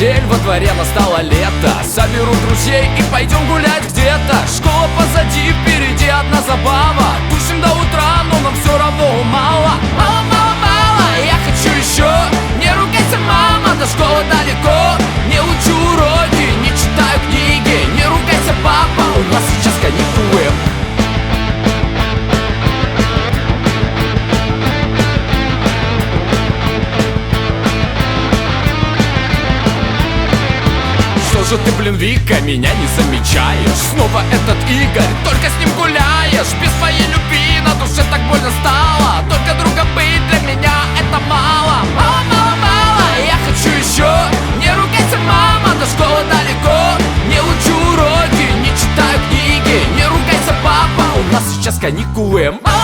метель, во дворе настало лето. Соберу друзей и пойдем гулять где-то. Школа позади, впереди одна забава. Тусим до утра, но нам все равно мало. Мало, мало, мало, я хочу еще. Не ругайся, мама, до школы далеко. Не учу уроки, не читаю книги. Не ругайся, папа, у нас сейчас каникулы. Что же ты, блин, Вика, меня не замечаешь? Снова этот Игорь, только с ним гуляешь. Без твоей любви на душе так больно стало. Только друга быть для меня это мало. Мало, мало, мало, я хочу еще. Не ругайся, мама, до школы далеко. Не учу уроки, не читаю книги. Не ругайся, папа, у нас сейчас каникулы. Мало,